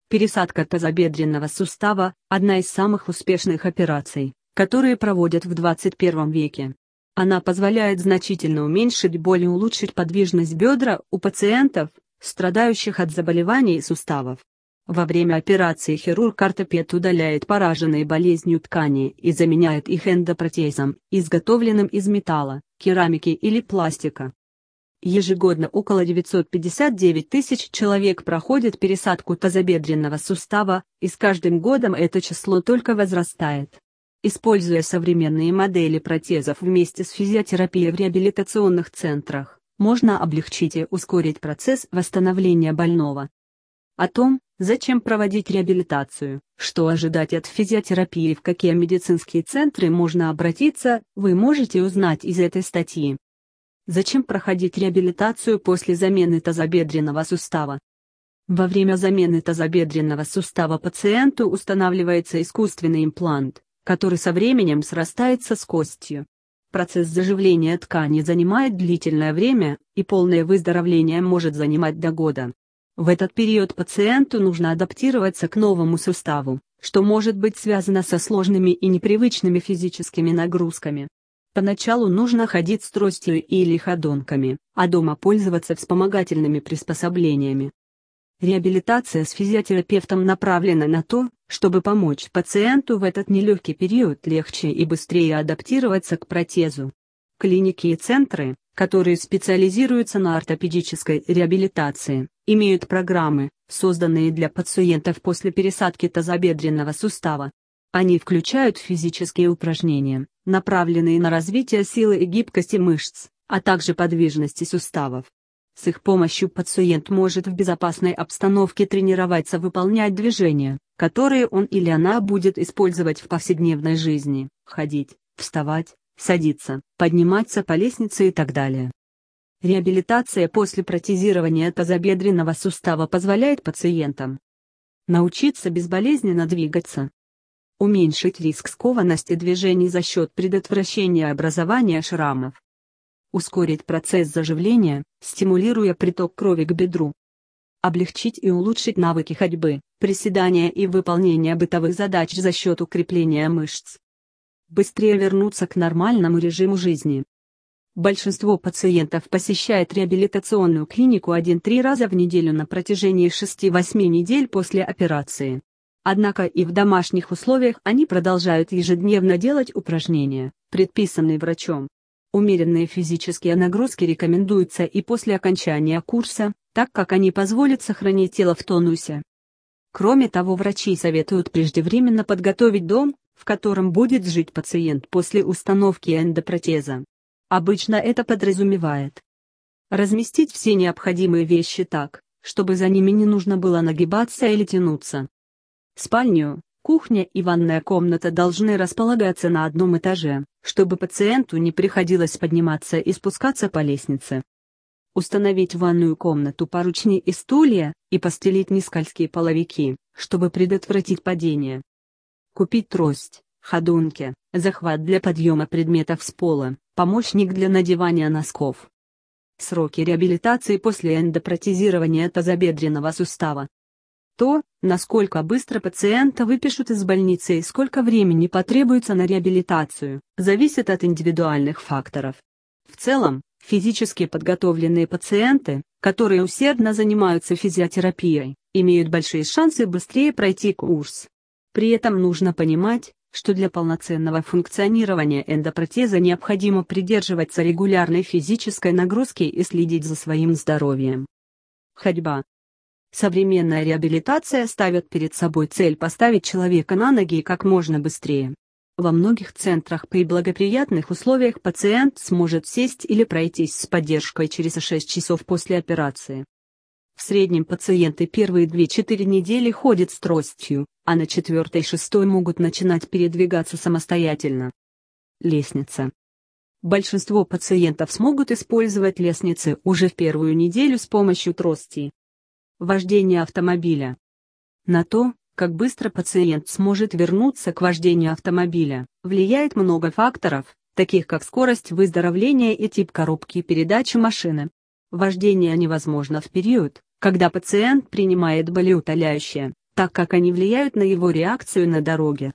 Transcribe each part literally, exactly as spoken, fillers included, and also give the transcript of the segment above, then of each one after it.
Пересадка тазобедренного сустава – одна из самых успешных операций, которые проводят в двадцать первом веке. Она позволяет значительно уменьшить боль и улучшить подвижность бедра у пациентов, страдающих от заболеваний суставов. Во время операции хирург-ортопед удаляет пораженные болезнью ткани и заменяет их эндопротезом, изготовленным из металла, керамики или пластика. Ежегодно около девятьсот пятьдесят девять тысяч человек проходят пересадку тазобедренного сустава, и с каждым годом это число только возрастает. Используя современные модели протезов вместе с физиотерапией в реабилитационных центрах, можно облегчить и ускорить процесс восстановления больного. О том, зачем проводить реабилитацию, что ожидать от физиотерапии и в какие медицинские центры можно обратиться, вы можете узнать из этой статьи. Зачем проходить реабилитацию после замены тазобедренного сустава? Во время замены тазобедренного сустава пациенту устанавливается искусственный имплант, который со временем срастается с костью. Процесс заживления ткани занимает длительное время, и полное выздоровление может занимать до года. В этот период пациенту нужно адаптироваться к новому суставу, что может быть связано со сложными и непривычными физическими нагрузками. Поначалу нужно ходить с тростью или ходунками, а дома пользоваться вспомогательными приспособлениями. Реабилитация с физиотерапевтом направлена на то, чтобы помочь пациенту в этот нелегкий период легче и быстрее адаптироваться к протезу. Клиники и центры, которые специализируются на ортопедической реабилитации, имеют программы, созданные для пациентов после пересадки тазобедренного сустава. Они включают физические упражнения, направленные на развитие силы и гибкости мышц, а также подвижности суставов. С их помощью пациент может в безопасной обстановке тренироваться выполнять движения, которые он или она будет использовать в повседневной жизни: ходить, вставать, садиться, подниматься по лестнице и так далее. Реабилитация после протезирования тазобедренного сустава позволяет пациентам научиться безболезненно двигаться, уменьшить риск скованности движений за счет предотвращения образования шрамов, ускорить процесс заживления, стимулируя приток крови к бедру, облегчить и улучшить навыки ходьбы, приседания и выполнения бытовых задач за счет укрепления мышц, быстрее вернуться к нормальному режиму жизни. Большинство пациентов посещает реабилитационную клинику один-три раза в неделю на протяжении шести-восьми недель после операции. Однако и в домашних условиях они продолжают ежедневно делать упражнения, предписанные врачом. Умеренные физические нагрузки рекомендуются и после окончания курса, так как они позволят сохранить тело в тонусе. Кроме того, врачи советуют преждевременно подготовить дом, в котором будет жить пациент после установки эндопротеза. Обычно это подразумевает разместить все необходимые вещи так, чтобы за ними не нужно было нагибаться или тянуться. Спальню, кухня и ванная комната должны располагаться на одном этаже, чтобы пациенту не приходилось подниматься и спускаться по лестнице. Установить в ванную комнату поручни и стулья, и постелить нескользкие половики, чтобы предотвратить падение. Купить трость, ходунки, захват для подъема предметов с пола, помощник для надевания носков. Сроки реабилитации после эндопротезирования тазобедренного сустава. То, насколько быстро пациента выпишут из больницы и сколько времени потребуется на реабилитацию, зависит от индивидуальных факторов. В целом, физически подготовленные пациенты, которые усердно занимаются физиотерапией, имеют большие шансы быстрее пройти курс. При этом нужно понимать, что для полноценного функционирования эндопротеза необходимо придерживаться регулярной физической нагрузки и следить за своим здоровьем. Ходьба. Современная реабилитация ставит перед собой цель поставить человека на ноги как можно быстрее. Во многих центрах при благоприятных условиях пациент сможет сесть или пройтись с поддержкой через шесть часов после операции. В среднем пациенты первые две-четыре недели ходят с тростью, а на четвертой-шестой могут начинать передвигаться самостоятельно. Лестница. Большинство пациентов смогут использовать лестницы уже в первую неделю с помощью трости. Вождение автомобиля. На то, как быстро пациент сможет вернуться к вождению автомобиля, влияет много факторов, таких как скорость выздоровления и тип коробки передач машины. Вождение невозможно в период, когда пациент принимает болеутоляющее, так как они влияют на его реакцию на дороге.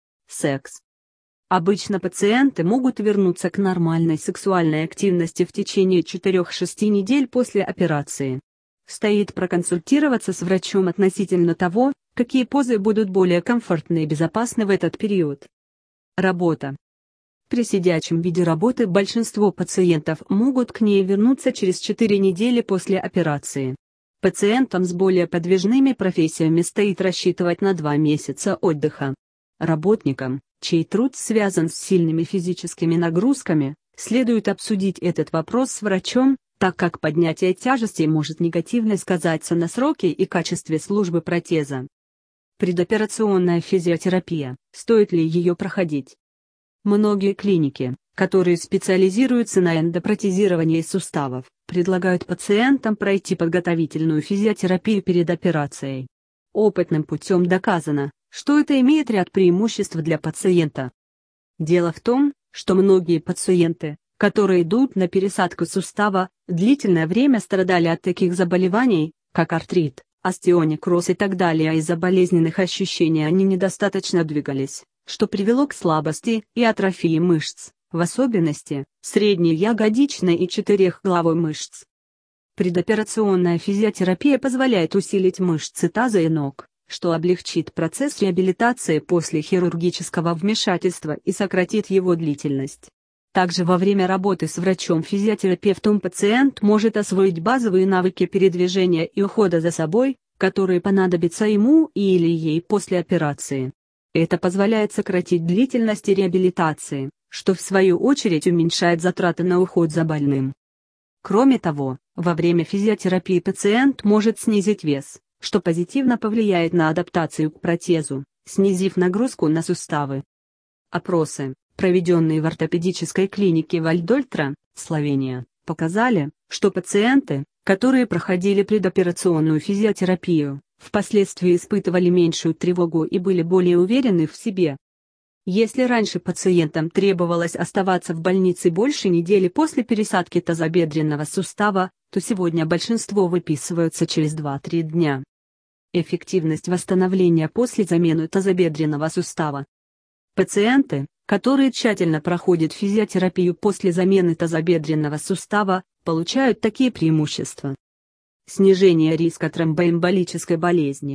Секс. Обычно пациенты могут вернуться к нормальной сексуальной активности в течение четырёх-шести недель после операции. Стоит проконсультироваться с врачом относительно того, какие позы будут более комфортны и безопасны в этот период. Работа. При сидячем виде работы большинство пациентов могут к ней вернуться через четыре недели после операции. Пациентам с более подвижными профессиями стоит рассчитывать на два месяца отдыха. Работникам, чей труд связан с сильными физическими нагрузками, следует обсудить этот вопрос с врачом, так как поднятие тяжестей может негативно сказаться на сроке и качестве службы протеза. Предоперационная физиотерапия, стоит ли ее проходить? Многие клиники, которые специализируются на эндопротезировании суставов, предлагают пациентам пройти подготовительную физиотерапию перед операцией. Опытным путем доказано, что это имеет ряд преимуществ для пациента. Дело в том, что многие пациенты, которые идут на пересадку сустава, длительное время страдали от таких заболеваний, как артрит, остеонекроз и так далее, а из-за болезненных ощущений они недостаточно двигались, что привело к слабости и атрофии мышц, в особенности, средней ягодичной и четырехглавой мышц. Предоперационная физиотерапия позволяет усилить мышцы таза и ног, что облегчит процесс реабилитации после хирургического вмешательства и сократит его длительность. Также во время работы с врачом-физиотерапевтом пациент может освоить базовые навыки передвижения и ухода за собой, которые понадобятся ему или ей после операции. Это позволяет сократить длительность реабилитации, что в свою очередь уменьшает затраты на уход за больным. Кроме того, во время физиотерапии пациент может снизить вес, что позитивно повлияет на адаптацию к протезу, снизив нагрузку на суставы. Опросы, проведенные в ортопедической клинике Вальдольтра, Словения, показали, что пациенты, которые проходили предоперационную физиотерапию, впоследствии испытывали меньшую тревогу и были более уверены в себе. Если раньше пациентам требовалось оставаться в больнице больше недели после пересадки тазобедренного сустава, то сегодня большинство выписываются через два-три дня. Эффективность восстановления после замены тазобедренного сустава. Пациенты, которые тщательно проходят физиотерапию после замены тазобедренного сустава, получают такие преимущества. Снижение риска тромбоэмболической болезни.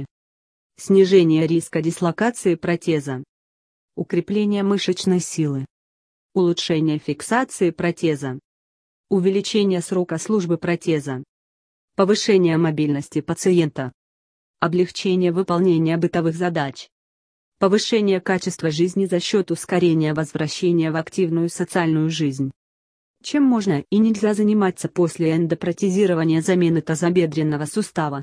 Снижение риска дислокации протеза. Укрепление мышечной силы. Улучшение фиксации протеза. Увеличение срока службы протеза. Повышение мобильности пациента. Облегчение выполнения бытовых задач. Повышение качества жизни за счет ускорения возвращения в активную социальную жизнь. Чем можно и нельзя заниматься после эндопротезирования замены тазобедренного сустава?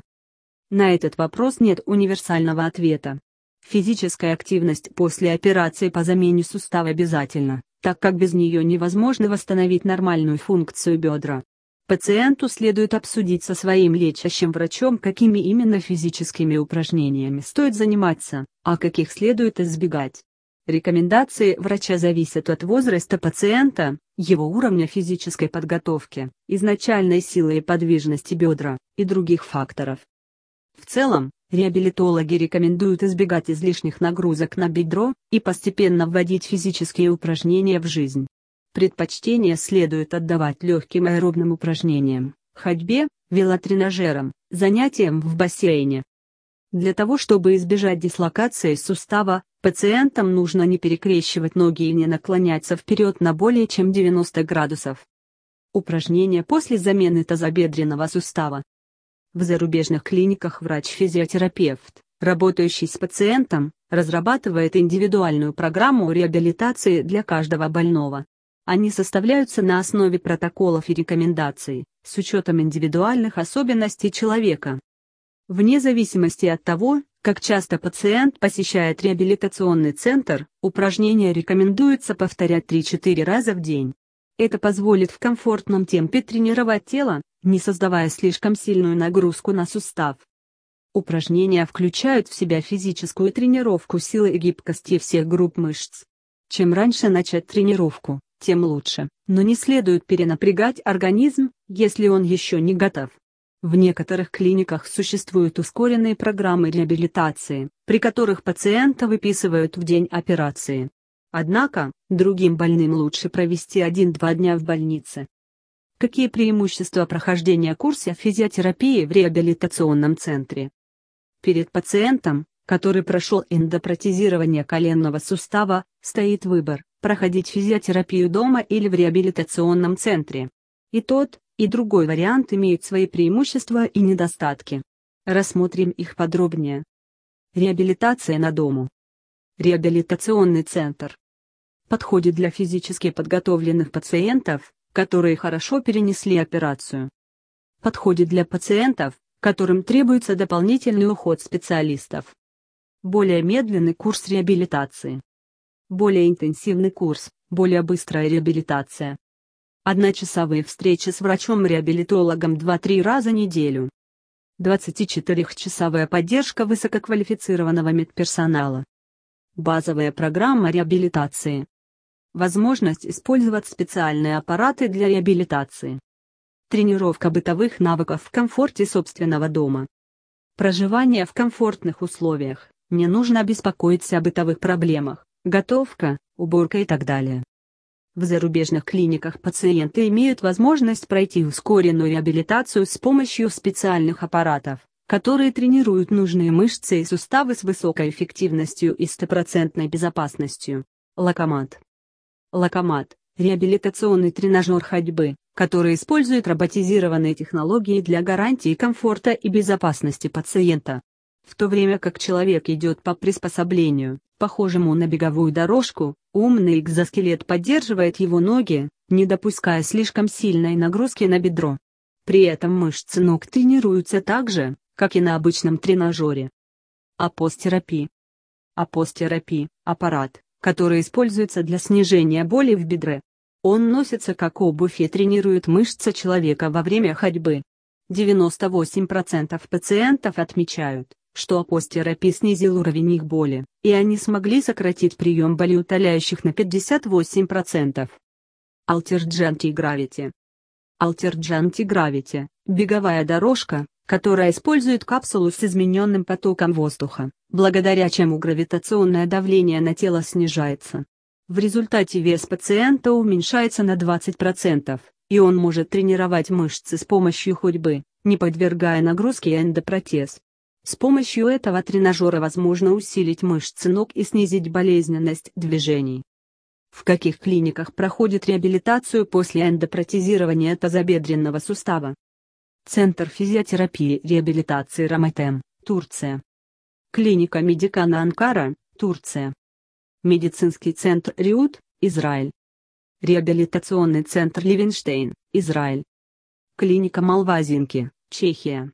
На этот вопрос нет универсального ответа. Физическая активность после операции по замене сустава обязательна, так как без нее невозможно восстановить нормальную функцию бедра. Пациенту следует обсудить со своим лечащим врачом, какими именно физическими упражнениями стоит заниматься, а каких следует избегать. Рекомендации врача зависят от возраста пациента, его уровня физической подготовки, изначальной силы и подвижности бедра, и других факторов. В целом, реабилитологи рекомендуют избегать излишних нагрузок на бедро и постепенно вводить физические упражнения в жизнь. Предпочтение следует отдавать легким аэробным упражнениям, ходьбе, велотренажерам, занятиям в бассейне. Для того чтобы избежать дислокации сустава, пациентам нужно не перекрещивать ноги и не наклоняться вперед на более чем девяносто градусов. Упражнения после замены тазобедренного сустава. В зарубежных клиниках врач-физиотерапевт, работающий с пациентом, разрабатывает индивидуальную программу реабилитации для каждого больного. Они составляются на основе протоколов и рекомендаций, с учетом индивидуальных особенностей человека. Вне зависимости от того, как часто пациент посещает реабилитационный центр, упражнения рекомендуется повторять три-четыре раза в день. Это позволит в комфортном темпе тренировать тело, не создавая слишком сильную нагрузку на сустав. Упражнения включают в себя физическую тренировку силы и гибкости всех групп мышц. Чем раньше начать тренировку, тем лучше, но не следует перенапрягать организм, если он еще не готов. В некоторых клиниках существуют ускоренные программы реабилитации, при которых пациента выписывают в день операции. Однако, другим больным лучше провести один-два дня в больнице. Какие преимущества прохождения курса физиотерапии в реабилитационном центре? Перед пациентом, который прошел эндопротезирование коленного сустава, стоит выбор – проходить физиотерапию дома или в реабилитационном центре. И тот, и другой вариант имеют свои преимущества и недостатки. Рассмотрим их подробнее. Реабилитация на дому. Реабилитационный центр подходит для физически подготовленных пациентов, которые хорошо перенесли операцию. Подходит для пациентов, которым требуется дополнительный уход специалистов. Более медленный курс реабилитации. Более интенсивный курс, более быстрая реабилитация. Одночасовые встречи с врачом-реабилитологом два-три раза в неделю. двадцатичетырёхчасовая поддержка высококвалифицированного медперсонала. Базовая программа реабилитации. Возможность использовать специальные аппараты для реабилитации. Тренировка бытовых навыков в комфорте собственного дома. Проживание в комфортных условиях, не нужно беспокоиться о бытовых проблемах, готовка, уборка и так далее. В зарубежных клиниках пациенты имеют возможность пройти ускоренную реабилитацию с помощью специальных аппаратов, которые тренируют нужные мышцы и суставы с высокой эффективностью и стопроцентной безопасностью. Локомат. Локомат – реабилитационный тренажер ходьбы, который использует роботизированные технологии для гарантии комфорта и безопасности пациента. В то время как человек идет по приспособлению, похожему на беговую дорожку, умный экзоскелет поддерживает его ноги, не допуская слишком сильной нагрузки на бедро. При этом мышцы ног тренируются так же, как и на обычном тренажере. Апостерапия. Апостерапия – аппарат, который используется для снижения боли в бедре. Он носится как обувь и тренирует мышцы человека во время ходьбы. девяносто восемь процентов пациентов отмечают, что апостерапия снизил уровень их боли, и они смогли сократить прием болеутоляющих на пятьдесят восемь процентов. Altered Anti-Gravity. Altered Anti-Gravity – беговая дорожка, которая использует капсулу с измененным потоком воздуха, благодаря чему гравитационное давление на тело снижается. В результате вес пациента уменьшается на двадцать процентов, и он может тренировать мышцы с помощью ходьбы, не подвергая нагрузке эндопротез. С помощью этого тренажера возможно усилить мышцы ног и снизить болезненность движений. В каких клиниках проходит реабилитацию после эндопротезирования тазобедренного сустава? Центр физиотерапии и реабилитации Раматем, Турция. Клиника Медикана Анкара, Турция. Медицинский центр Риут, Израиль. Реабилитационный центр Ливенштейн, Израиль. Клиника Малвазинки, Чехия.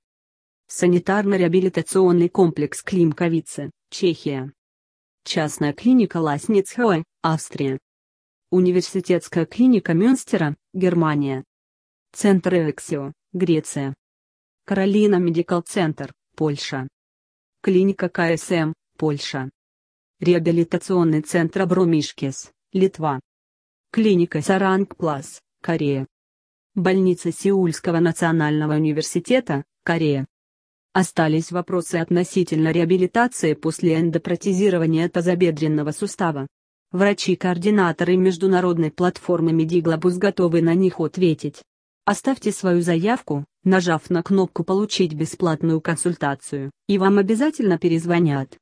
Санитарно-реабилитационный комплекс Климковице, Чехия. Частная клиника Ласницхой, Австрия. Университетская клиника Мюнстера, Германия. Центр Эвексио, Греция. Каролина Медикал Центр, Польша. Клиника ка эс эм, Польша. Реабилитационный центр Абромишкес, Литва. Клиника Сарангплас, Корея. Больница Сеульского национального университета, Корея. Остались вопросы относительно реабилитации после эндопротезирования тазобедренного сустава. Врачи-координаторы международной платформы Медиглобус готовы на них ответить. Оставьте свою заявку, нажав на кнопку «Получить бесплатную консультацию», и вам обязательно перезвонят.